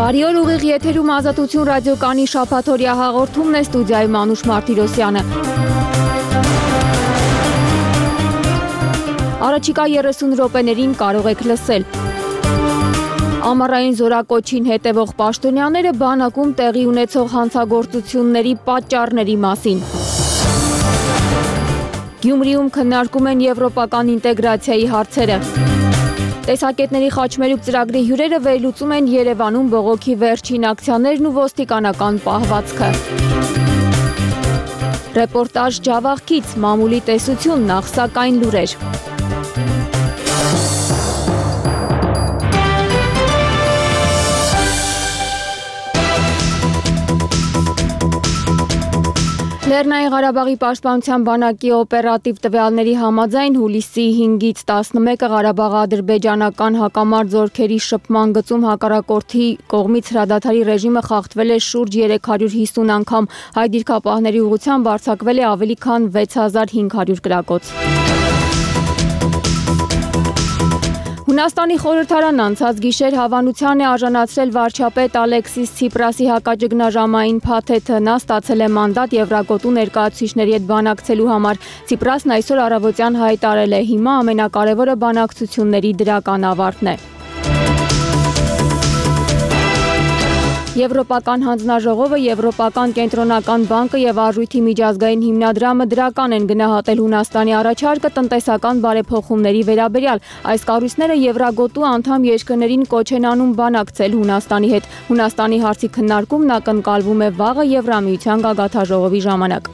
Բարի օր, ուղիղ եթերում Ազատություն ռադիոկանի շաբաթօրյա հաղորդումն է, ստուդիայում Անուշ Մարտիրոսյանը։ Առաջիկա 30 րոպեներին կարող եք լսել. Ամառային զորակոչին հետևող պաշտոնյաները բանակում տեղի ունեցող հանցագործությունների պատճառների մասին։ Գյումրիում քննարկում են եվրոպական ինտեգրացիայի հարցերը։ Տեսակետների խաչմերուկ ծրագրի հյուրերը վերլուծում են Երևանում բողոքի վերջին ակցիաներն ու ոստիկանական պահվածքը։ Ռեպորտաժ Ջավախքից, մամուլի տեսություն, նախ սակայն լուրեր։ Լեռնային Ղարաբաղի պաշտպանության բանակի օպերատիվ տվյալների համաձայն հուլիսի 5-ից 11-ը Ղարաբաղ-ադրբեջանական հակամարտ զորքերի շփման գծում հակառակորդի կողմից հրադադարի ռեժիմը խախտվել է շուրջ 350 անգամ, հայ դիրքապահների ուղղությամբ արձակվել է ավելի քան 6500 կրակոց։ Հունաստանի խորհրդարանն անցած գիշեր հավանության է արժանացրել վարչապետ Ալեքսիս Ցիպրասի հակաճգնաժամային փաթեթը, նա ստացել է մանդատ Եվրագոտու ներկայացուցիչների հետ բանակցելու համար։ Ցիպրասն այսօր առավոտյան հայտարարել է, հիմա ամենակարևորը բանակցությունների դրական ավարտն է։ Եվրոպական հանձնաժողովը, Եվրոպական կենտրոնական բանկը եւ Արժույթի միջազգային հիմնադրամը դրական են գնահատել Հունաստանի առաջարկը տնտեսական բարեփոխումների վերաբերյալ։ Այս կառույցները Եվրագոտու անդամ երկրներին կոչ են անում բանակցել Հունաստանի հետ։ Հունաստանի հարցի քննարկումն ակնկալվում է վաղը Եվրամիության գագաթնաժողովի ժամանակ։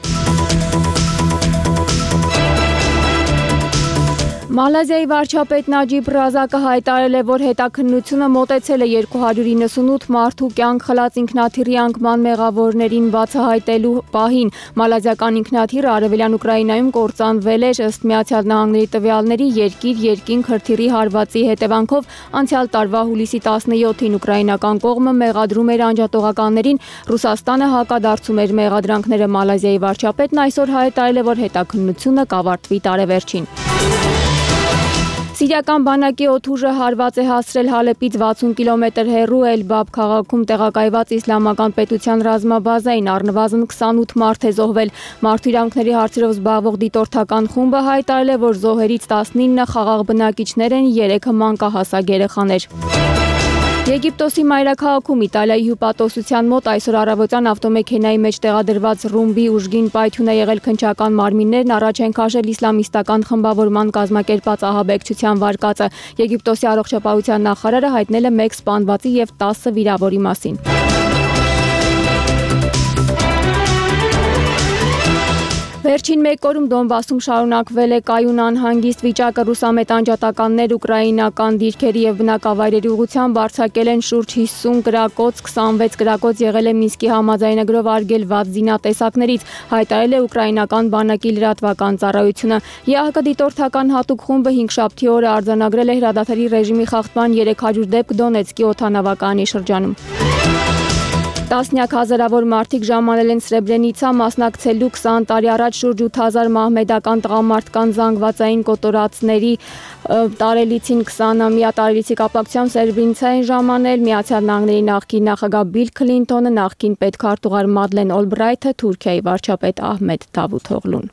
Մալազիայի վարչապետ Նաջիբ Ռազակը հայտարարել է, որ հետաքննությունը մոտեցել է 298 մարդու կյանք խլած ինքնաթիռի անկման մեղավորներին բացահայտելու պահին։ Մալազիական ինքնաթիռը արևելյան Ուկրաինայում կործանվել էր ըստ Միացյալ Նահանգների տվյալների երկիր-երկինք հրթիռի հարվածի հետևանքով անցյալ տարվա հուլիսի 17-ին ուկրաինական կողմը մեղադրում էր անջատողականներին, Ռուսաստանը հակադարձում էր մեղադրանքները։ Մալազիայի վարչապետն այսօր հայտարարել է, որ հետաքննությունը կավարտվի տարեվերջին։ Սիրիական բանակի օդուժը հարված է հասցրել Հալեպից 60 կիլոմետր հեռու Էլ-Բաբ քաղաքում տեղակայված իսլամական պետության ռազմաբազային, առնվազն 28 մարդ է զոհվել։ Մարդու իրավունքների հարցերով զբաղվող դիտորդական խումբը հայտարարել է, որ զոհերից 19-ը խաղաղ բնակիչներ են, 3-ը մանկահասակ երեխաներ։ Եգիպտոսի մայրաքաղաքում Իտալիայի հյուպատոսության մոտ այսօր առավոտյան ավտոմեքենայի մեջ տեղադրված ռումբի ուժգին պայթյուն է եղել, քնչական մարմիններն առաջ են քաշել իսլամիստական խմբավորման կազմակերպած ահաբեկչության վարկածը։ Եգիպտոսի առողջապահության նախարարը հայտնել է 1 սպանվածի եւ 10 վիրավորի մասին։ Վերջին մեկ օրում Դոնբասում շարունակվել է կայուն անհանգիստ վիճակը, ռուսամետ անջատականներ ուկրաինական դիրքերի եւ բնակավայրերի ուղղությամբ արձակել են շուրջ 50 կրակոց, 26 կրակոց եղել է Մինսկի համաձայնագրով արգելված զինատեսակներից, հայտարարել է ուկրաինական բանակի լրատվական ծառայությունը։ ԵԱՀԿ դիտորդական հատուկ խումբը 5-շաբթի օրը արձանագրել է հրադադարի ռեժիմի խախտման 300 դեպք Դոնեցկի օդանավակայանի շրջանում։ Տասնյակ հազարավոր մարդիկ ժամանել են Սրեբրենիցա մասնակցելու 20 տարի առաջ շուրջ 8000 մահմեդական տղամարդկան զանգվածային կոտորածների տարելիցին 20-ամյա տարելիցի կապակցությամբ Սրեբրենիցա են ժամանել Միացյալ Նահանգների նախկին նախագահ Բիլ Քլինթոնը, նախկին պետքարտուղար Մադլեն Օլբրայթը, Թուրքիայի վարչապետ Ահմեդ Դավութօղլուն։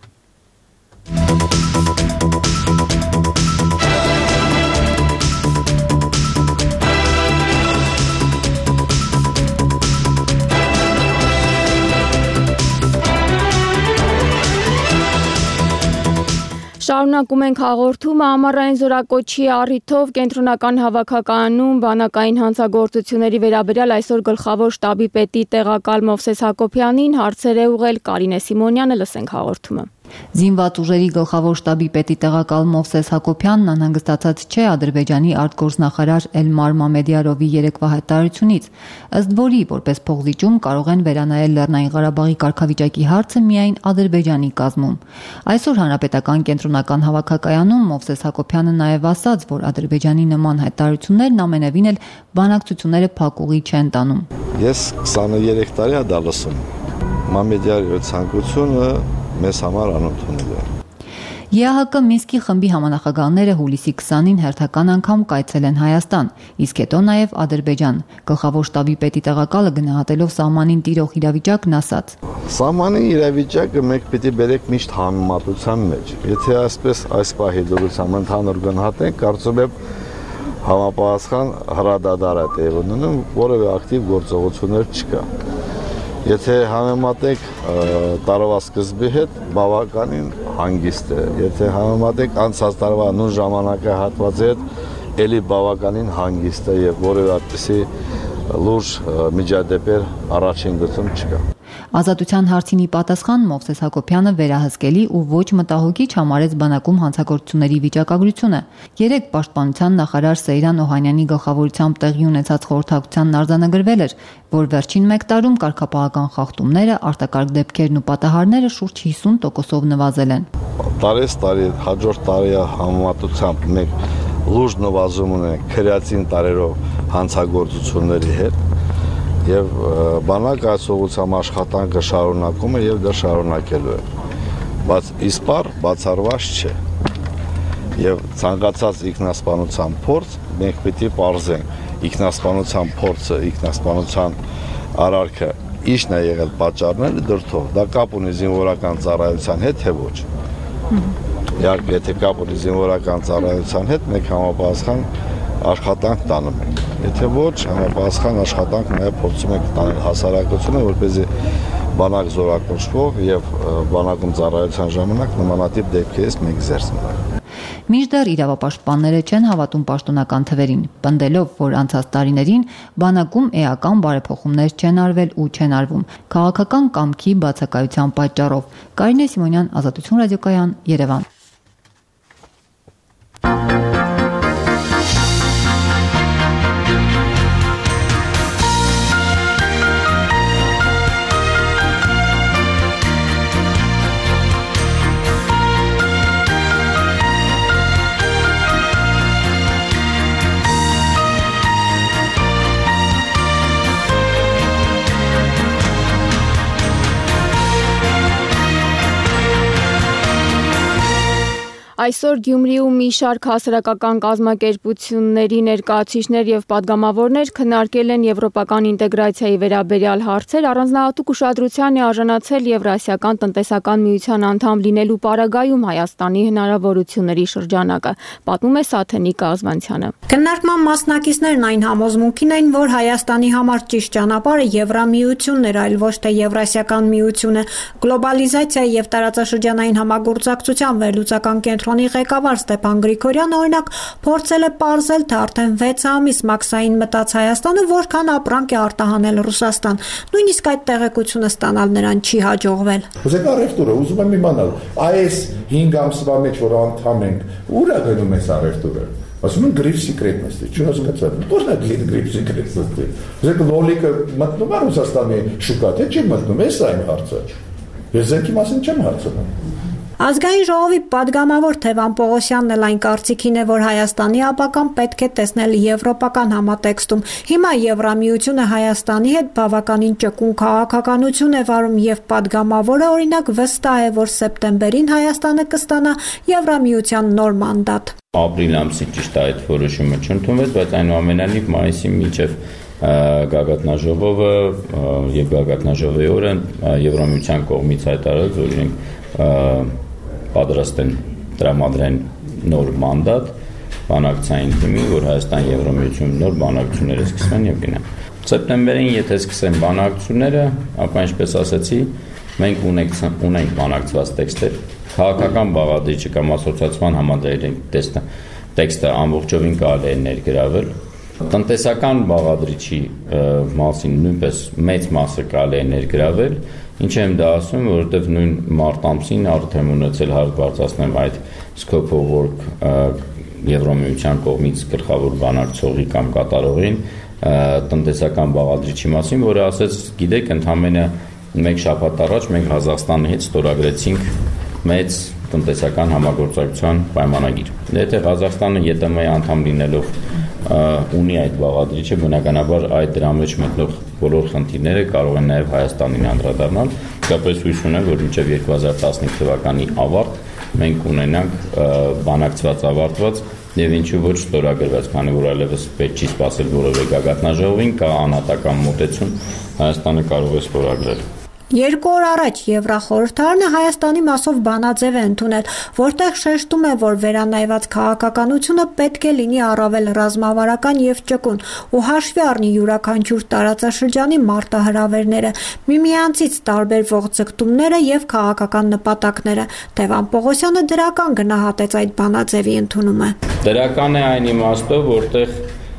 Շարունակում ենք հաղորդումը ամառային զորակոչի առիթով կենտրոնական հավաքականում բանակային հանցագործությունների վերաբերյալ այսօր գլխավոր շտաբի պետի տեղակալ Մովսես Հակոբյանին հարցեր է ուղղել Կարինե Սիմոնյանը, լսենք հաղորդումը։ Զինված ուժերի գլխավոր շտաբի պետի տեղակալ Մովսես Հակոբյանն անհանգստացած չէ Ադրբեջանի արտգործնախարար Էլմար Մամեդյարովի երեկվա հայտարարությունից, ըստ որի որպես փողզիջում կարող են վերանայել Լեռնային Ղարաբաղի կարգավիճակի հարցը միայն Ադրբեջանի կազմում։ Այսօր հանրապետական կենտրոնական հավաքակայանում Մովսես Հակոբյանը նաև ասաց, որ Ադրբեջանի նման հայտարարություններն ամենևին էլ բանակցությունները փակուղի չեն տանում։ Ես 23 տարի է դա լսում։ Մամեդյարովի ցանկությունը մեզ համար անընդունելի է։ ԵԱՀԿ Մինսկի խմբի համանախագահները հուլիսի 20-ին հերթական անգամ կայցել են Հայաստան, իսկ հետո նաև Ադրբեջան։ Գլխավոր շտաբի պետի տեղակալը գնահատելով սահմանին տիրող իրավիճակն ասաց. Սահմանի իրավիճակը մենք պիտի բերենք միշտ համեմատության մեջ։ Եթե այս պահի դրությամբ ընդհանուր գնահատենք, կարծում եմ համապատասխան հրադադար է տեղի ունենում, որևէ ակտիվ գործողություններ չկա։ Եթե համեմատենք տարվա սկզբի հետ, բավականին հանգիստ է։ Եթե համեմատենք անցած տարվա նույն ժամանակահատվածի հետ, ելի բավականին հանգիստ է եւ որևէ այդպիսի լուրջ միջադեպեր առաջին գծում չկա։ Ազատության հարցինի պատասխան Մովսես Հակոբյանը վերահսկելի ու ոչ մտահոգիչ համարեց բանակում հանցագործությունների վիճակագրությունը։ Երեկ Պաշտպանության նախարար Սեյրան Օհանյանի գլխավորությամբ տեղի ունեցած խորհրդակցությանն արձանագրվել էր, որ վերջին 1 տարում կարգապահական խախտումները, արտակարգ դեպքերն ու պատահարները շուրջ 50%-ով նվազել են։ Տարի հաջորդ տարի համեմատությամբ մենք լուրջ նվազում ունենք քրեացին տարերով հանցագործությունների հետ։ Եվ բանակ այս ուղղությամբ աշխատանքը շարունակում է եւ դա շարունակելու է։ Բայց իսպար բացառված չէ։ Եվ ցանկացած ինքնասպանության փորձ մենք պիտի պարզենք։ Ինքնասպանության փորձը, ինքնասպանության արարքը ի՞նչն է եղել պատճառները դրդով։ Դա կապ ունի զինվորական ծառայության հետ, թե ոչ։ Իհարկե, եթե կապ ունի զինվորական ծառայության հետ, մենք համապատասխան աշխատանք տանում ենք։ Եթե ոչ, համապատասխան աշխատանք նաև փորձում ենք տանել հասարակությունը, որպեսզի բանակ զորակոչվող եւ բանակում ծառայության ժամանակ նմանատիպ դեպքերից մենք զերծ մնանք։ Մինչդեռ իրավապաշտպանները չեն հավատում պաշտոնական թվերին, պնդելով, որ անցած տարիներին բանակում էական բարեփոխումներ չեն արվել ու չեն արվում քաղաքական կամքի բացակայության պատճառով։ Կարինե Սիմոնյան, Ազատություն ռադիոկայան, Երևան։ Այսօր Գյումրիում մի շարք հասարակական կազմակերպությունների ներկայացուցիչներ եւ падգամավորներ քննարկել են եվրոպական ինտեգրացիայի վերաբերյալ հարցեր, առանձնահատուկ ուշադրության է արժանացել Եվրասիական տնտեսական միության անդամ լինելու պարագայում Հայաստանի հնարավորությունների շրջանակը, պատմում է Սաթենիկ Ազվանցյանը։ Քննարկման մասնակիցներն այն համոզմունքին էին, որ Հայաստանի համար ճիշտ ճանապարհը Եվրամիությունն էր, այլ ոչ թե Եվրասիական միությունը։ Գլոբալիզացիայի եւ տարածաշրջանային համագործակցության վերլուծական կենտրոնի ղեկավար Ստեփան Գրիգորյանը օրինակ փորձել է պարզել, թե արդեն 6 ամիս մաքսային մտած Հայաստանը որքան ապրանք է արտահանել Ռուսաստան։ Նույնիսկ այդ տեղեկությունը ստանալ նրան չի հաջողվել։ Ուզեք առևտուրը, ուզում եմ իմանալ, այս 5 ամսվա մեջ որ անդամ ենք, ուր է գնում այս առևտուրը։ Ասում են գրիպ սիկրետ նստի, չհասկացա։ Որն է գրիպ սիկրետ նստի։ Ուզեք լոլիկը մտնում է Ռուսաստանի շուկա, թե չի մտնում, էս այն հարցը։ Ես զենքի մասին չեմ հարցնում։ Ազգային ժողովի падգամավոր Թևան Պողոսյանն էլ այն կարծիքին է, որ Հայաստանի ապագան պետք է տեսնել եվրոպական համատեքստում։ Հիմա Եվրամիությունը Հայաստանի հետ բավականին ճկուն քաղաքականություն է վարում եւ падգամավորը օրինակ վստահ է, որ սեպտեմբերին Հայաստանը կստանա Եվրամիության նոր մանդատ։ Ապրիլ ամսի ճիշտ այդ որոշումը չընդունվեց, բայց այնուամենայնիվ մայիսի մինչև գագաթնաժողովը եւ գագաթնաժողովի օրը Եվրամիության կողմից հայտարարել, որ իրենք պատրաստ են տրամադրեն նոր մանդատ բանակցային թիմի, որ Հայաստան Եվրամիություն նոր բանակցությունները սկսվեն եւ գնան։ Սեպտեմբերին եթե սկսեն բանակցությունները, ապա ինչպես ասացի, մենք ունենք բանակցված տեքստեր, քաղաքական բաղադրիչը կամ ասոցիացիան համաձայնի տեքստը ամբողջովին կարելի է ներգրավել։ Տնտեսական բաղադրիչի մասին նույնպես մեծ մասը կարելի է ներգրավել, ինչ եմ դա ասում, որովհետև նույն մարտ ամսին արդեն ունեցել հարկ բարձրացնեմ այդ scope of work Եվրամիության կողմից գլխավոր բանակցողի կամ կատարողին տնտեսական բաղադրիչի մասին, որը ասեց, գիտեք, ընդամենը 1 շաբաթ առաջ մենք Ղազախստանի հետ ստորագրեցինք մեծ տնտեսական համագործակցության պայմանագիր։ Եթե Ղազախստանը ԵՏՄ-ի անդամ լինելով ունի այդ բաղադրիչը, բնականաբար այդ դրա մեջ մտնող բոլոր խնդիրները կարող են նաև Հայաստանին անդրադառնալ։ Իսկապես հույս ունեմ, որ մինչև 2015 թվականի ավարտ մենք ունենանք բանակցված ավարտված եւ ինչու ոչ ստորագրված, քանի որ այլևս պետք չի սպասել որևէ գագաթնաժողովին, կա անհատական մոտեցում, Հայաստանը կարող է ստորագրել։ 2 օր առաջ Եվրախորհրդարանը Հայաստանի մասով բանաձև է ընդունել, որտեղ շեշտում է, որ վերանայված քաղաքականությունը պետք է լինի առավել ռազմավարական եւ ճկուն ու հաշվի առնի յուրաքանչյուր տարածաշրջանի մարտահրավերները, միմյանցից տարբերվող ձգտումները եւ քաղաքական նպատակները։ Տևան Պողոսյանը դրական գնահատեց այդ բանաձևի ընդունումը։ Դրական է այն իմաստով, որտեղ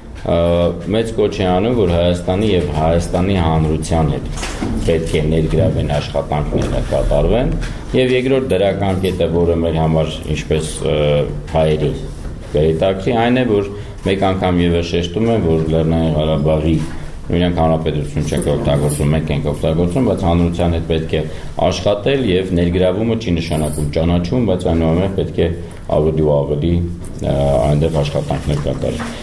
մեծ կոչ է անում, որ Հայաստանի եւ Հայաստանի հանրության հետ պետք է ներգրավեն աշխատանքները կատարվեն եւ երկրորդ դրական կետը, որը մեր համար ինչպես հայերի գերիտակրի, այն է, որ մեկ անգամ եւս շեշտում են, որ Լեռնային Ղարաբաղի իրենք հանրապետություն չենք օգտագործում, մենք ենք օգտագործում, բայց հանրության հետ պետք է աշխատել եւ ներգրավումը չի նշանակում ճանաչում, բայց այնուամենայնիվ պետք է ավելի ու ավելի այնտեղ աշխատանքներ կատարել,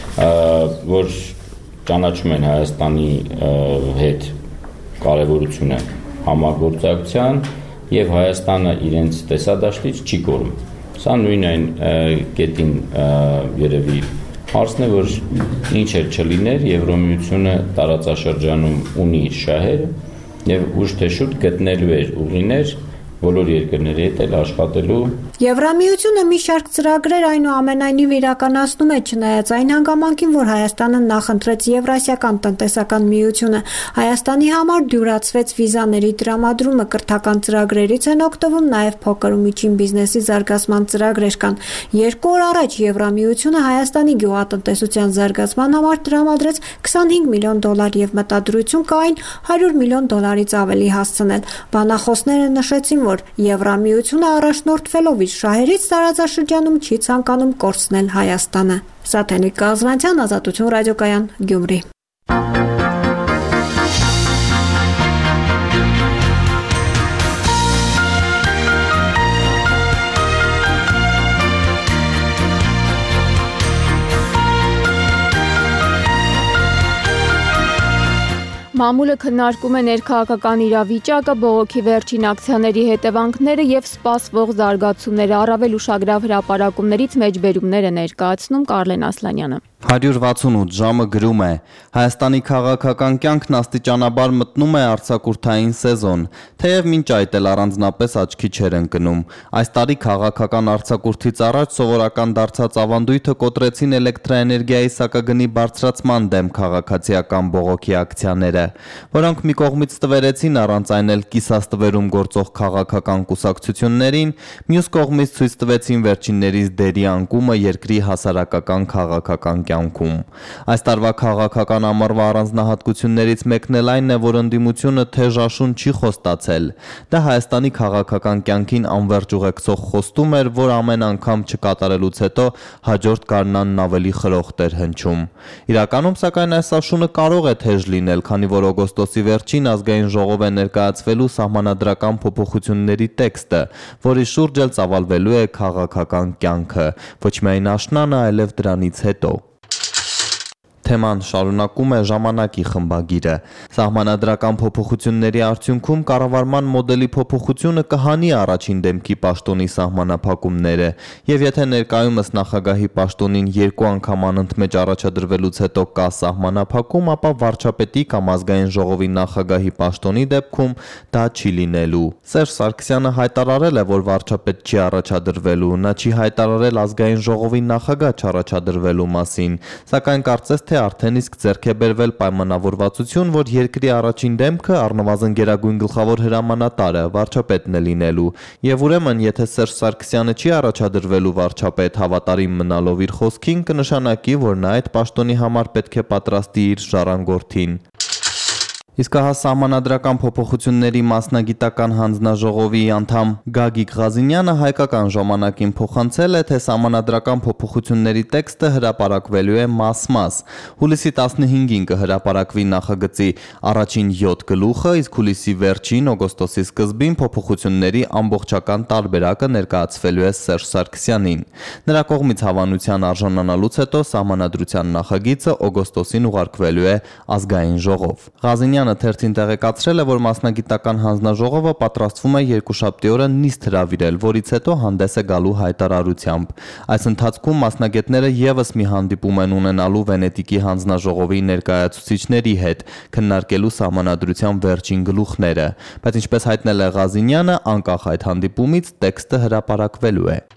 որ ճանաչում են Հայաստանի հետ կարևորությունը համագործակցության եւ Հայաստանը իրենց տեսադաշտից չի կորում։ Սա նույն այն կետին երևի հարցն է, որ ինչ էլ չլիներ, Եվրամիությունը տարածաշրջանում ունի իր շահերը եւ ուշ թե շուտ գտնելու էր ուղիներ բոլոր երկրների հետ էլ աշխատելու։ Եվրամիությունը մի շարք ծրագրեր այնուամենայնիվ իրականացնում է, չնայած այն հանգամանքին, որ Հայաստանը նախընտրեց Եվրասիական տնտեսական միությունը, Հայաստանի համար դյուրացվեց վիզաների տրամադրումը, կրթական ծրագրերից են օգտվում նաև փոքր ու միջին բիզնեսի զարգացման ծրագրեր կան։ 2 օր առաջ Եվրամիությունը Հայաստանի գյուղատնտեսության զարգացման համար տրամադրեց $25 միլիոն եւ մտադրություն կա այն $100 միլիոն ավելի հասցնել։ Բանախոսները նշեցին, որ Եվրամիությունը առաջնորդվելով իր շահերից տարածաշրջանում չի ցանկանում կորցնել Հայաստանը։ Սաթենիկ Կազվանցյան, Ազատություն ռադիոկայան, Գյումրի։ Մամուլը քննարկում է ներքաղաքական իրավիճակը, բողոքի վերջին ակցիաների հետևանքները եւ սպասվող զարգացումները, առավել ուշագրավ հրապարակումներից մեջբերումներ է ներկայացնում Կարլեն Ասլանյանը։ 168 ժամը գրում է. Հայաստանի քաղաքական կյանքն աստիճանաբար մտնում է արձակուրդային սեզոն, թեև մինչ այդ էլ առանձնապես աչքի չէր ընկնում։ Այս տարի քաղաքական արձակուրդից առաջ սովորական դարձած ավանդույթը կոտրեցին էլեկտրաէներգիայի սակագնի բարձրացման դեմ քաղաքացիական բողոքի ակցիաները, որոնք մի կողմից տվերեցին առանց այն էլ կիսաստվերում գործող քաղաքական կուսակցություններին, մյուս կողմից ցույց տվեցին վերջիններիս դերի անկումը երկրի հասարակական քաղաքական կյանքում։ Այս տարվա քաղաքական ամառվա առանձնահատկություններից մեկն էլ այն է, որ ընդդիմությունը թեժաշուն չի խոստացել։ Դա Հայաստանի քաղաքական կյանքին անվերջ ուղեկցող խոստում էր, որ ամեն անգամ չկատարելուց հետո հաջորդ գարնանն ավելի խրոխտ էր հնչում։ Իրականում, սակայն, այս աշունը կարող է թեժ լինել, քանի որ օգոստոսի վերջին ազգային ժողով է ներկայացվելու սահմանադրական փոփոխությունների տեքստը, որի շուրջ էլ ծավալվելու է քաղաքական կյանքը, ոչ միայն աշնանը, այլև դրանից հետո։ Թեման շարունակում է ժամանակի խմբագիրը։ Սահմանադրական փոփոխությունների արդյունքում կառավարման մոդելի փոփոխությունը կհանի առաջին դեմքի պաշտոնի սահմանափակումները, եւ եթե ներկայումս նախագահի պաշտոնին 2 անգամ անընդմեջ առաջադրվելուց հետո կա սահմանափակում, ապա վարչապետի կամ ազգային ժողովի նախագահի պաշտոնի դեպքում դա չի լինելու։ Սերժ Սարգսյանը հայտարարել է, որ վարչապետ չի առաջադրվելու, նա չի հայտարարել ազգային ժողովի նախագահ չառաջադրվելու մասին, սակայն կարծես թե արդեն իսկ ձեռք է բերվել պայմանավորվածություն, որ երկրի առաջին դեմքը առնվազն գերագույն գլխավոր հրամանատարը վարչապետն է լինելու, եւ ուրեմն եթե Սերժ Սարգսյանը չի առաջադրվելու վարչապետ հավատարիմ մնալով իր խոսքին, կնշանակի, որ նա այդ պաշտոնի համար պետք է պատրաստի իր ժառանգորդին։ Իսկ հա սահմանադրական փոփոխությունների մասնագիտական հանձնաժողովի անդամ Գագիկ Ղազինյանը հայկական ժամանակին փոխանցել է, թե սահմանադրական փոփոխությունների տեքստը հրապարակվելու է մաս-մաս։ Հուլիսի 15-ին կհրապարակվի նախագծի առաջին 7 գլուխը, իսկ հուլիսի վերջին օգոստոսի սկզբին փոփոխությունների ամբողջական տարբերակը ներկայացվելու է Սերժ Սարգսյանին։ Նրա կողմից հավանության արժանանալուց հետո սահմանադրության նախագիծը օգոստոսին ուղարկվելու է ազգային ժողով։ Ղազինյանը Ղազանյանը թերթին տեղեկացրել է, որ մասնագիտական հանձնաժողովը պատրաստվում է երկուշաբթի օրը նիստ հրավիրել, որից հետո հանդես է գալու հայտարարությամբ։ Այս ընթացքում մասնագետները եւս մի հանդիպում են ունենալու Վենետիկի հանձնաժողովի ներկայացուցիչների հետ, քննարկելու սահմանադրության վերջին գլուխները, բայց ինչպես հայտնել է Ղազանյանը, անկախ այդ հանդիպումից տեքստը հրապարակվելու է։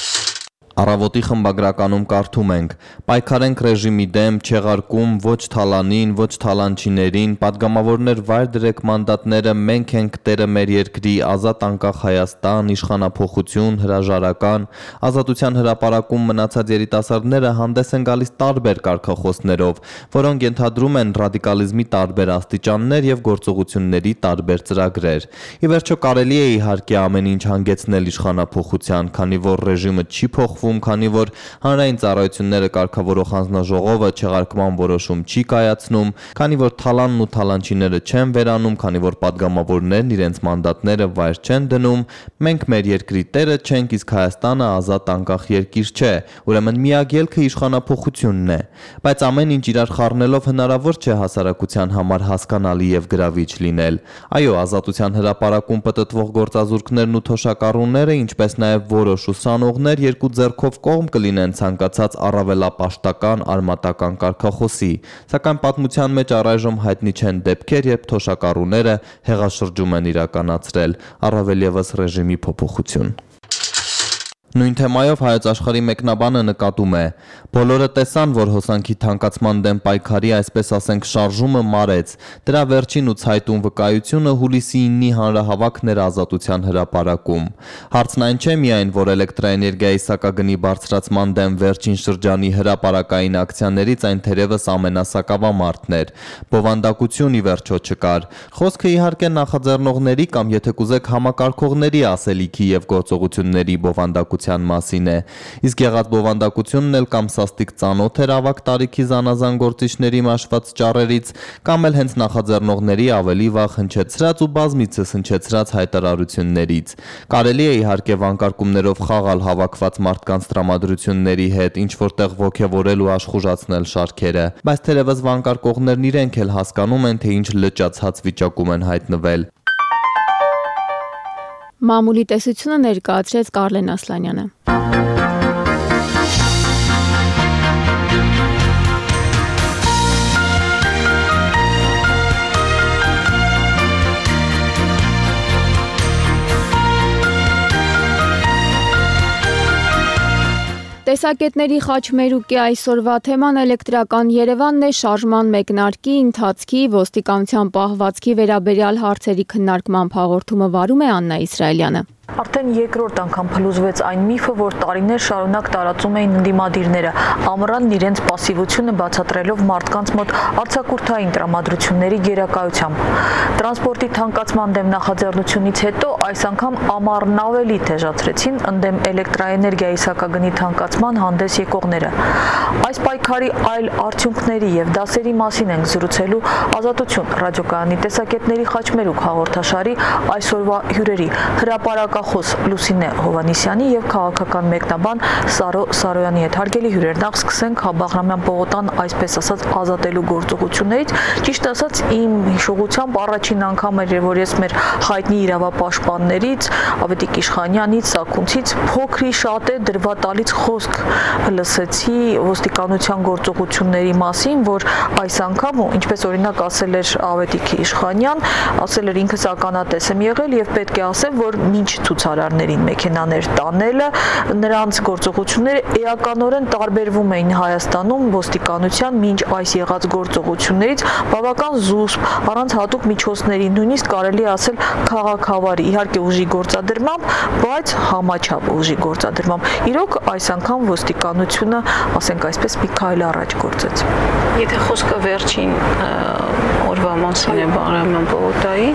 Առավոտի խմբագրականում կարդում ենք. պայքարենք ռեժիմի դեմ, չեղարկում ոչ թալանին, ոչ թալանչիներին, падգամավորներ վայր դրեք մանդատները, մենք ենք տերը մեր երկրի, ազատ անկախ Հայաստան, իշխանափոխություն, հրաժարական, ազատության հրապարակում մնացած երիտասարդները հանդես են գալիս տարբեր կարգախոսներով, որոնք ենթադրում են ռադիկալիզմի տարբեր աստիճաններ եւ գործողությունների տարբեր ծրագրեր։ Ի վերջո կարելի է իհարկե ամեն ինչ հանգեցնել իշխանափոխության, քանի որ ռեժիմը չի փոխվում, քանի որ հանրային ծառայությունները կարգավորող հանձնաժողովը չեղարկման որոշում չի կայացնում, քանի որ թալանն ու թալանչիները չեն վերանում, քանի որ падգամավորներն իրենց մանդատները վայր չեն դնում, մենք մեր երկրի տերը չենք, իսկ Հայաստանը ազատ անկախ երկիր չէ, ուրեմն միակ ելքը իշխանափոխությունն է, բայց ամեն ինչ իրար խառնելով հնարավոր չէ հասարակության համար հասկանալի եւ գրավիչ լինել։ Այո, ազատության հրապարակում պտտվող գործազուրկներն ու թոշակառուները, ինչպես նաեւ որոշ ուսանողներ երկու ձեռքով կողմ կլինեն ցանկացած առավելապաշտական արմատական կարգախոսի, սակայն պատմության մեջ առայժմ հայտնի չեն դեպքեր, երբ թոշակառուները հեղաշրջում են իրականացրել, առավել եւս ռեժիմի փոփոխություն։ Նույն թեմայով Հայոց Աշխարհի մեկնաբանը նկատում է. բոլորը տեսան, որ հոսանքի թանկացման դեմ պայքարի, այսպես ասենք, շարժումը մարեց, դրա վերջին ու ցայտուն վկայությունը հուլիսի 9-ի հանրահավաքն էր Ազատության հրապարակում։ Հարցն այն չէ միայն, որ էլեկտրաէներգիայի սակագնի բարձրացման դեմ վերջին շրջանի հրապարակային ակցիաներից այն թերևս ամենասակավամարտն էր, բովանդակություն ի վերջո չկար։ Խոսքը իհարկե նախաձեռնողների կամ եթե կուզեք համակարգողների ասելիքի եւ գործողությունների բովանդակության մասին է, իսկ եղած բովանդակությունն էլ կամ սաստիկ ծանոթ էր ավակ տարիքի զանազան գործիչների մաշված ճառերից, կամ էլ հենց նախաձեռնողների ավելի վաղ հնչեցրած ու բազմիցս հնչեցրած հայտարարություններից։ Կարելի է իհարկե վանկարկումներով խաղալ հավաքված մարդկանց տրամադրությունների հետ, ինչ որտեղ ոգևորել ու աշխուժացնել շարքերը, բայց թերևս վանկարկողներն իրենք էլ հասկանում են, թե ինչ լճացած վիճակում են հայտնվել։ Մամուլի տեսությունը ներկայացրեց Կարլեն Ասլանյանը։ Տեսակետների խաչմերուկի այսօրվա թեման էլեկտրական Երևանն է, շարժման մեկնարկի ընթացքի ոստիկանության պահվածքի վերաբերյալ հարցերի քննարկման հաղորդումը վարում է Աննա Իսրայելյանը։ Արդեն երկրորդ անգամ փլուզվեց այն միֆը, որ տարիներ շարունակ տարածում էին ընդդիմադիրները, ամռանն իրենց պասիվությունը բացատրելով մարդկանց մոտ արձակուրդային տրամադրությունների գերակայությամբ։ Տրանսպորտի թանկացման դեմ նախաձեռնությունից հետո այս անգամ ամառն ավելի թեժացրեցին ընդդեմ էլեկտրաէներգիայի սակագնի թանկացման հանդես եկողները։ Այս պայքարի այլ արդյունքների եւ դասերի մասին ենք զրուցելու Ազատություն ռադիոկայանի տեսակետների խաչմերուկ հաղորդաշարի այսօրվա հյուրերի հրապարակախոս Լուսինե Հովանիսյանի եւ քաղաքական մեկնաբան Սարո Սարոյանի հետ։ Հարգելի հյուրեր, նախ սկսենք Բաղրամյան պողոտան այսպես ասած ազատելու գործողություններից։ Ճիշտ ասած, իմ հիշողությամբ առաջին անգամ էր, որ ես մեր հայտնի իրավապաշտպաններից Ավետիք Իշխանյանից, Սաքունցից փոքրի շատ է դրվատալից խոսք լսեցի ոստիկանության գործողությունների մասին, որ այս անգամ, ինչպես օրինակ ասել էր Ավետիք Իշխանյան, ասել էր ինքս ականատես եմ եղել եւ պետք է ասեմ, որ մինչ ցուցարարներին մեքենաներ տանելը նրանց գործողությունները էականորեն տարբերվում էին Հայաստանում ոստիկանության մինչ այս եղած գործողություններից բավական զուսպ, առանց հատուկ միջոցների, նույնիսկ կարելի ասել քաղաքավարի, իհարկե ուժի գործադրմամբ, բայց համաչափ ուժի գործադրմամբ։ Իրոք այս անգամ ոստիկանությունը, ասենք այսպես, մի քայլ առաջ գործեց։ Եթե խոսքը վերջին օրվա մասին է Բաղրամյան պողոտայի,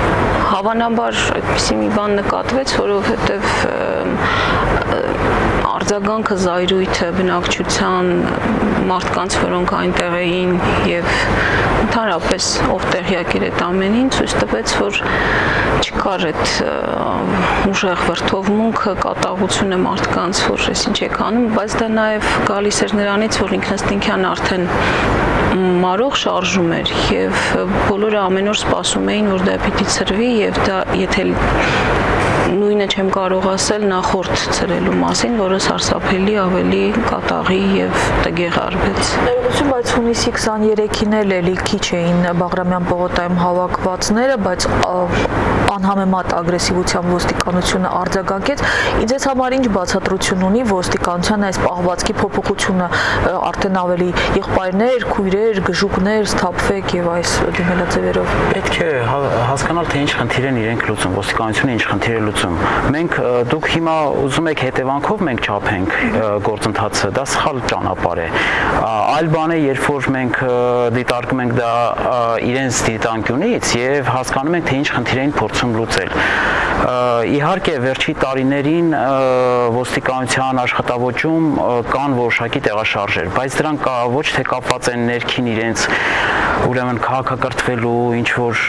հավանաբար այդպիսի մի բան նկատվեց, որովհետև արձագանքը զայրույթը բնակչության մարդկանց, որոնք այնտեղ էին եւ ընդհանրապես ով տեղյակ էր այդ ամենին, ցույց տվեց, որ չկար այդ ուժեղ վրդովմունքը, կատաղությունը մարդկանց, որ այսինչ եք անում, բայց դա նաև գալիս էր նրանից, որ ինքնըստինքյան արդեն մարող շարժում էր եւ բոլորը ամեն օր սպասում էին, որ դա պիտի ծրվի եւ դա եթե նույնը չեմ կարող ասել նախորդ ծրելու մասին, որը սարսափելի ավելի կատաղի եւ տգեղ արվեց։ Ներողություն, բայց հունիսի 23-ին էլի քիչ էին Բաղրամյան պողոտայում հավաքվածները, բայց անհամեմատ ագրեսիվությամբ ոստիկանությունը արձագանքեց։ Իձեզ համար ինչ բացատրություն ունի ոստիկանության այս պահվածքի փոփոխությունը, արդեն ավելի եղբայրներ, քույրեր, գժուկներ սթափվեք եւ այս դիմելաձևերով։ Պետք է հասկանալ, թե ինչ խնդիր են իրենք լուծում, ոստիկանությունը ինչ խնդիր է լուծում։ Մենք դուք հիմա ուզում եք հետևանքով մենք չափենք գործընթացը, դա սխալ ճանապարհ է։ Այլ բան է, երբ որ մենք դիտարկում ենք դա իրենց դիտանկյունից եւ հասկանում ենք, թե ինչ խնդիր են փորձում լուծել։ Իհարկե, վերջի տարիներին ոստիկանության աշխատավոճում կան որոշակի տեղաշարժեր, բայց դրանք ոչ թե կապված են ներքին իրենց ուրեմն քաղաքակրթվելու, ինչ որ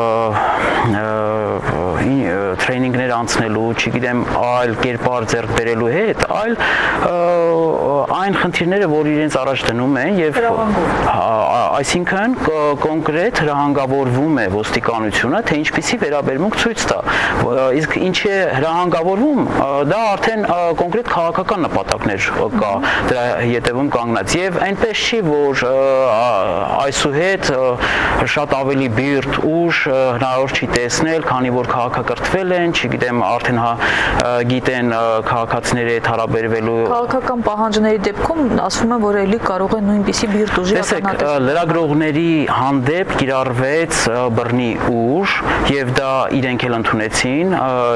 տրեյնինգներ անցնելու, չգիտեմ, այլ կերպար ձեռք բերելու հետ, այլ այն խնդիրները, որ իրենց առաջ դնում են եւ այսինքն կոնկրետ հրահանգավորվում է ոստիկանությունը, թե ինչպիսի վերաբերմունք ցույց տա։ Իսկ ինչ է հրահանգավորվում, դա արդեն կոնկրետ քաղաքական նպատակներ կա դրա հետևում կանգնած եւ այնպես չի, որ այսուհետ շատ ավելի բիրտ ուժ հնարավոր չի տեսնել, քանի որ քաղաքակրթվել են, չգիտեմ, արդեն գիտեն քաղաքացիների հետ հարաբերվելու քաղաքական պահանջների դեպքում ասվում է, որ էլի կարող է նույնպիսի բիրտ ուժի ականատես։ Լրագրողների հանդեպ կիրառվեց բռնի ուժ եւ դա իրենք էլ ընդունեցին,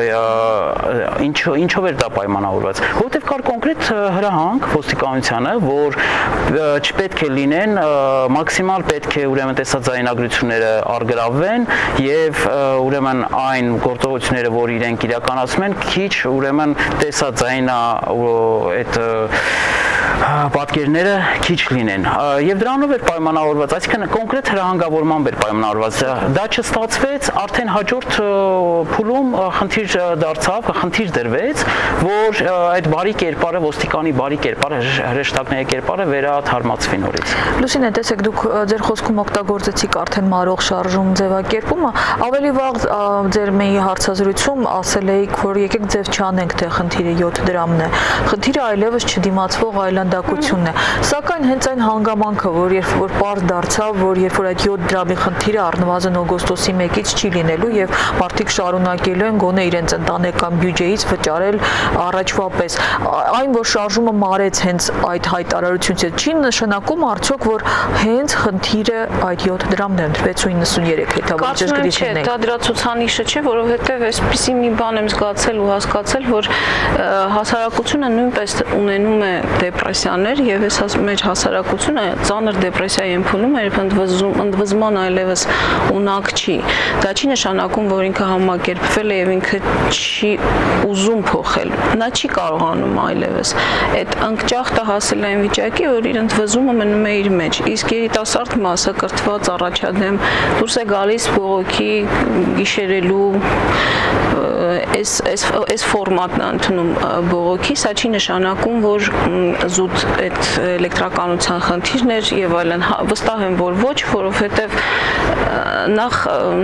ինչով էր դա պայմանավորված, որովհետեւ կար կոնկրետ հրահանգ ոստիկանությանը, որ չպետք է լինեն, մաքսիմալ պետք է ուրեմն տեսաձայնագրությունները արգրավվեն եւ ուրեմն այն գործողությունները, որ իրենք իրականացում են, քիչ ուրեմն տեսաձայնա այդ պատկերները քիչ լինեն եւ դրանով էր պայմանավորված, այսինքն կոնկրետ հրահանգավորմամբ էր պայմանավորված, դա չստացվեց, արդեն հաջորդ փուլում խնդիր դարձավ, խնդիր դրվեց, որ այդ բարի կերպարը, ոստիկանի բարի կերպարը, հրեշտակների կերպարը վերաթարմացվի նորից։ Լուսինե, տեսեք, դուք ձեր խոսքում օգտագործեցիք արդեն մարող շարժում ձևակերպումը, ավելի վաղ ձեր մեի հարցազրույցում ասել էիք, որ եկեք ձև չանենք, թե խնդիրը 7 դրամն է, խնդիրը այլևս չդիմացվող այլանդակությունն է, սակայն հենց այն հանգամանքը, որ երբ որ պարզ դարձավ, որ երբ որ այդ 7 դրամի խնդիրը առնվազն օգոստոսի 1-ից չի լինելու եւ մարդիկ շարունակելու են գոնե իրենց ընտանեկան բյուջեից վճարել առաջվա պես, այն որ շարժումը մարեց հենց այդ հայտարարությունից, չի նշանակում արդյոք, որ հենց խնդիրը այդ 7 դրամն է, 693 հետաբար ճշգրիտ չէ, դա դրա ցուցանիշը չէ, որովհետեւ այսպիսի մի բան եմ զգացել ու հասկացել, որ հասարակությունը նույնպես ունենում է դեպրեսիաներ եւ այս մեր հասարակությունը ծանր դեպրեսիայի ըմբունում է, ընդվզման այլևս ունակ չի։ Դա չի նշանակում, որ ինքը համակերպվել է եւ ինքը չի ուզում փոխել։ Նա չի կարողանում այլևս։ Այդ անկճախտը հասել է այն վիճակի, որ իր ընդվզումը մնում է իր մեջ։ Իսկ երիտասարդ մասը կրթված առաջադեմ դուրս է գալիս բողոքի գիշերելու այս ֆորմատն ընդունում բողոքի, սա չի նշանակում, որ զուտ այդ էլեկտրականության խնդիրներ եւ այլն, վստահ եմ, որ ոչ, որովհետեւ նախ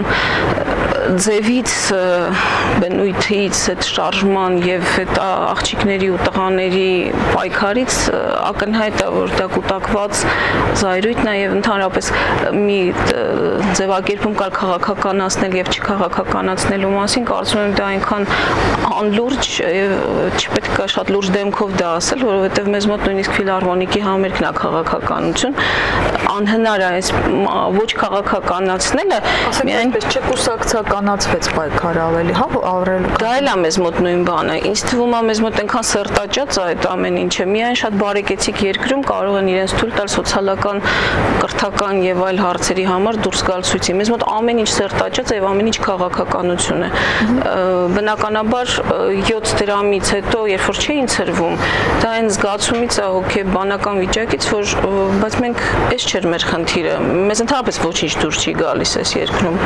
ձևից, բնույթից, այդ շարժման եւ այդ աղջիկների ու տղաների պայքարից ակնհայտ է, որ դա կուտակված զայրույթն է եւ ընդհանրապես մի ձևակերպում կար քաղաքականացնել եւ չքաղաքականացնելու մասին, կարծում եմ դա այնքան անլուրջ եւ չպետք է շատ լուրջ դեմքով դա ասել, որովհետեւ մեզ մոտ նույնիսկ ֆիլհարմոնիկի համերգն է քաղաքականություն, անհնար է այս ոչ քաղաքականացնելը, միայն չէ կուսակցականացվեց պայքարը ավելի, հա, ավրելու։ Դա էլ է մեզ մոտ նույն բանը։ Ինձ թվում է մեզ մոտ այնքան սերտաճած է այդ ամեն ինչը, միայն շատ բարեկեցիկ երկրում կարող են իրենց թույլ տալ սոցիալական, կրթական եւ այլ հարցերի համար դուրս գալ ցույցի։ Մեզ մոտ ամեն ինչ սերտաճած է եւ ամեն ինչ քաղաքականություն է։ Բնականաբար 7 դրամից հետո, երբ որ չէին ցրվում, դա այն զգացումից է հոգեբանական վիճակից, որ բայց մենք էս չէր մեր խնդիրը, մեզ ընդհանրապես ոչինչ դուրս չի գալիս այս երկրում։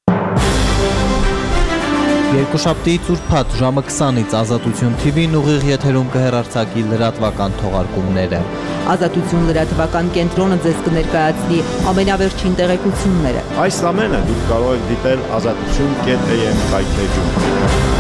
Երկուշաբթիից ուրբաթ ժամը 20-ից Ազատություն TV-ն ուղիղ եթերում կհեռարձակի լրատվական թողարկումները։ Ազատություն լրատվական կենտրոնը ձեզ կներկայացնի ամենավերջին տեղեկությունները։ Այս ամենը դուք կարող եք դիտել azatutun.am կայքէջում։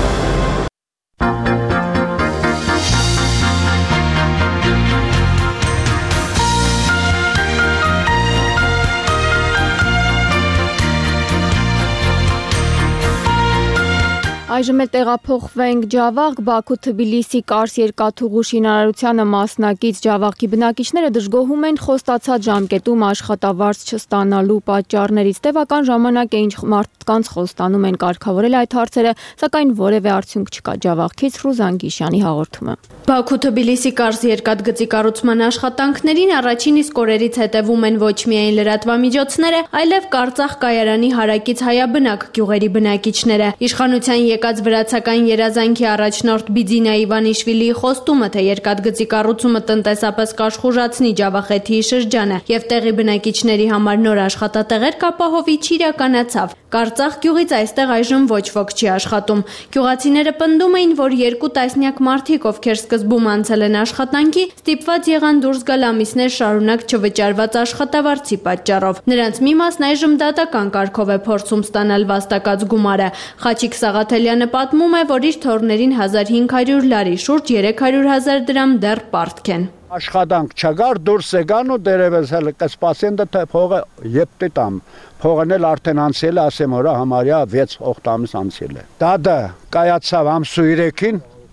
Այժմ էլ տեղափոխվենք Ջավախ, Բաքու-Թբիլիսի Կարս երկաթուղու շինարարությանը մասնակից Ջավախի բնակիչները դժգոհում են խոստացած ժամկետում աշխատավարձ չստանալու պատճառներից։ Տևական ժամանակ է ինչ մարդկանց խոստանում են կարգավորել այդ հարցերը, սակայն որևէ արդյունք չկա։ Ջավախից Ռուզան Գիշյանի հաղորդումը։ Բաքու-Թբիլիսի Կարս երկաթգծի կառուցման աշխատանքներին առաջին իսկ օրերից հետևում են ոչ միայն լրատվամիջոցները, այլև Կարծախ կայարանի հարակից հայաբնակ գյուղերի բնակիչները։ Իշխանության եկած վրացական երազանքի առաջնորդ Բիձինա Իվանիշվիլիի խոստումը, թե երկաթգծի կառուցումը տնտեսապես կաշխուժացնի Ջավախեթիի շրջանը եւ տեղի բնակիչների համար նոր աշխատատեղեր կապահովի, չիրականացավ։ Կարծախ գյուղից այստեղ այժմ ոչ ոք չի աշխատում։ Գյուղացիները պնդում էին, որ 2 տասնյակ մարդիկ, ովքեր սկզբում անցել են աշխատանքի, ստիպված եղան դուրս գալ ամիսներ շարունակ չվճարված աշխատավարձի պատճառով։ Նրանց մի մասն այժմ դատական կարգով է փորձում ստանալ վաստակած գումարը։ Խաչիկ Սաղաթելյանը պատմում է, որ իր թոռներին 1500 լարի, շուրջ 300,000 դրամ դեռ պարտք են։ Աշխատանք չկար, դուրս եկան ու դերևս հələ կսպասեն թե փողը եփտի տամ։ Փողն էլ արդեն անցել է, ասեմ օրա համարյա 6-8 ամիս անցել է։ Դա կայացավ ամսու 3-ին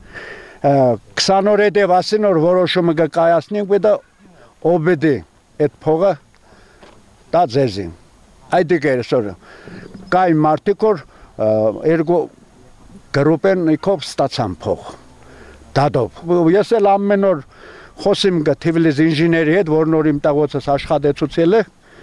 20 օր հետև ասին որ որոշումը կկայացնենք, բայց օբեդի այդ փողը դա ձեզին։ Այդ դերսորը կային մարդիկ որ երկու գրուպեն նիկով ստացան փող։ Դադով։ Ես էլ ամեն օր խոսիմ Թիֆլիս ինժեների հետ, որ նոր իմ տաղոցս աշխատեցուցել է,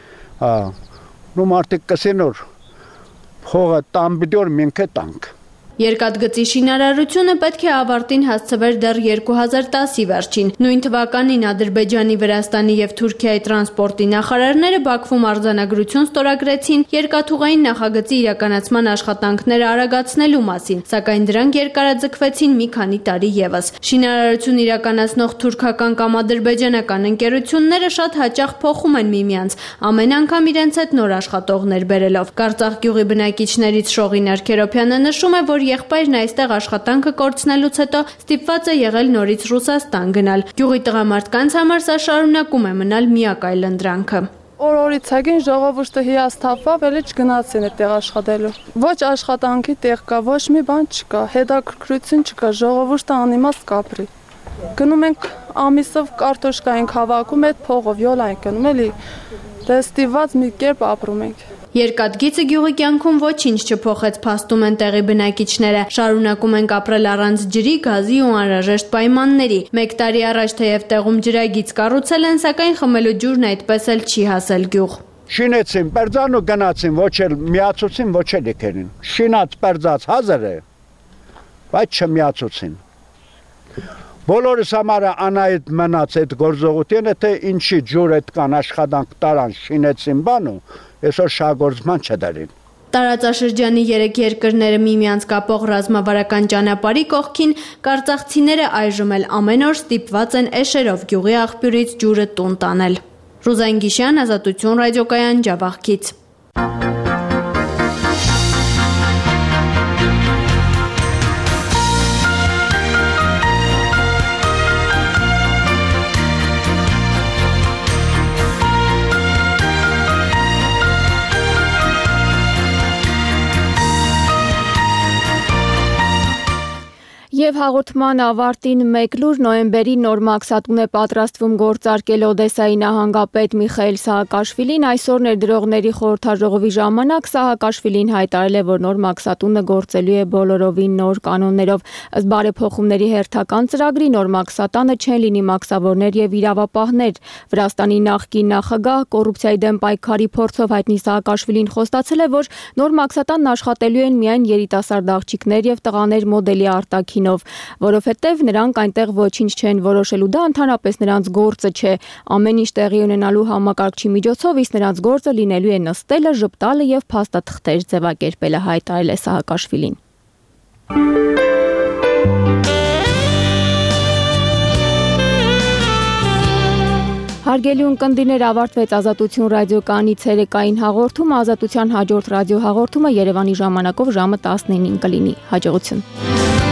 նու մարդիկ կսեն որ փողը տան բիդոր մինքը տանք։ Երկաթգծի շինարարությունը պետք է ավարտին հասցվեր դեռ 2010-ի վերջին։ Նույն թվականին Ադրբեջանի, Վրաստանի եւ Թուրքիայի տրանսպորտի նախարարները Բաքվում արձանագրություն ստորագրեցին երկաթուղային նախագծի իրականացման աշխատանքները արագացնելու մասին, սակայն դրանք երկարաձգվեցին մի քանի տարի եւս։ Շինարարություն իրականացնող թուրքական կամ ադրբեջանական ընկերությունները շատ հաճախ փոխում են միմյանց, ամեն անգամ իրենց հետ նոր աշխատողներ բերելով։ Կարծախ գյուղի բնակիչներից Շողինար Քերոփյանը նշում է, որ եղբայրն այստեղ աշխատանքը կորցնելուց հետո ստիպված է եղել նորից Ռուսաստան գնալ։ Գյուղի տղամարդկանց համար սա շարունակում է մնալ միակ այլընտրանքը։ Օրորից հագին ժողովուրդը հիասթափվավ, էլի չգնացին այդտեղ աշխատելու։ Ոչ աշխատանքի տեղ կա, ոչ մի բան չկա, հետաքրքրություն չկա, ժողովուրդը անիմաստ կապրի։ Գնում ենք ամիսով կարտոշկա ենք հավաքում, այդ փողով յոլա ենք գնում, էլի դե ստիպված մի կերպ ապրում ենք։ Երկաթգիծը գյուղի կյանքում ոչինչ չփոխեց, փաստում են տեղի բնակիչները։ Շարունակում են ապրել առանց ջրի, գազի ու անհրաժեշտ պայմանների։ 1 տարի առաջ թեև տեղում ջրագիծ կառուցել են, սակայն խմելու ջուրն այդպես էլ չի հասել գյուղ։ Շինեցին, պերձան ու գնացին, ոչ էլ միացուցին, ոչ էլ եկերին։ Շինած պերձած հազար է, բայց չմիացուցին։ Բոլորս համար անայդ մնաց այդ գործողությունը, թե ինչի ջուր այդքան աշխատանք տարան, շինեցին բանու, այսօր շահգործման չդարին։ Տարածաշրջանի 3 երկրները միմյանց կապող ռազմավարական ճանապարհի կողքին կարծախցիները այժմ էլ ամեն օր ստիպված են էշերով գյուղի աղբյուրից ջուրը տուն տանել։ Ռուզան Գիշյան, Ազատություն ռադիոկայան, Ջավախից։ Եվ հաղորդման ավարտին մեկ լուր նոյեմբերի նոր մաքսատուն է պատրաստվում գործարկել Օդեսայի նահանգապետ Միխայել Սահակաշվիլին։ Այսօր ներդրողների խորհրդաժողովի ժամանակ Սահակաշվիլին հայտարարել է, որ նոր մաքսատունը գործելու է բոլորովին նոր կանոններով։ Ըստ բարեփոխումների հերթական ծրագրի նոր մաքսատանը չեն լինի մաքսավորներ եւ իրավապահներ։ Վրաստանի նախկին նախագահ կոռուպցիայի դեմ պայքարի փորձով հայտնի Սահակաշվիլին խոստացել է, որ նոր մաքսատանն աշխատելու են միայն երիտասարդ աղջիկներ եւ տղաներ մոդելի արտաքինով, որովհետեւ նրանք այնտեղ ոչինչ չեն որոշելու, դա ընդհանրապես նրանց գործը չէ։ Ամեն ինչ տեղի ունենալու համակարգչի միջոցով, իսկ նրանց գործը լինելու է նստելը, ժպտալը եւ փաստաթղթեր ձևակերպելը, հայտարարել է Սահակաշվիլին։ Հարգելի ունկնդիրներ, ավարտվեց Ազատություն ռադիոկայանի ցերեկային հաղորդումը։ Ազատության հաջորդ ռադիո հաղորդումը Երևանի ժամանակով ժամը 19-ին կլինի։ Հաջողություն։